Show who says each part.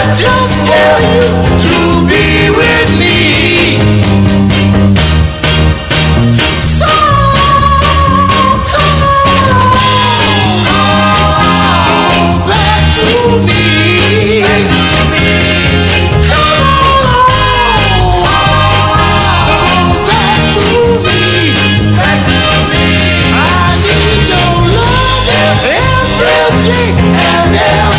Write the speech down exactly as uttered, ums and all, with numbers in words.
Speaker 1: just for you to be with me. So come on back to me. Come on back to me. Back to me. I need your love every day and every